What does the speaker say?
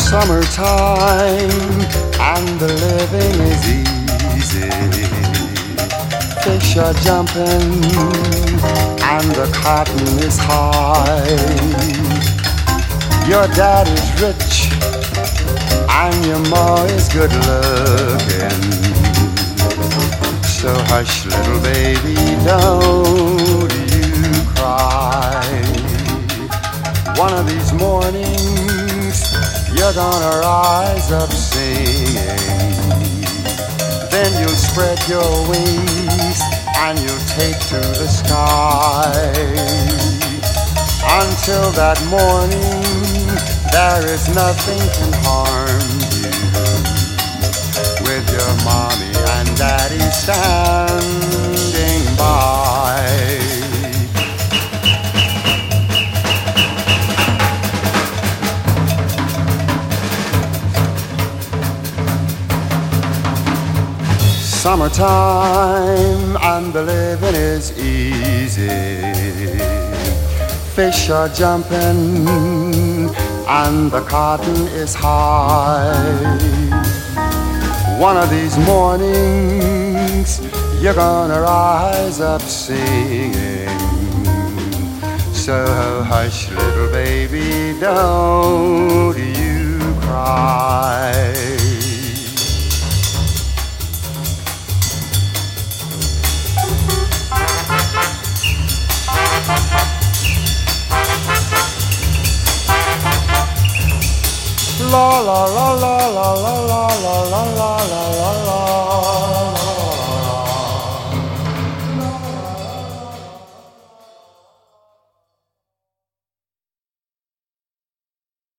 Summertime and the living is easy. Fish are jumping and the cotton is high. Your daddy's rich and your ma is good looking. So hush, little baby, don't you cry. One of these mornings you're gonna rise up singing. Then you'll spread your wings and you'll take to the sky. Until that morning, there is nothing can harm you. With your mommy and daddy standing by. Summertime and the living is easy. Fish are jumping and the cotton is high. One of these mornings you're gonna rise up singing. So hush, little baby, don't you cry. La la la la la la la la la la la la.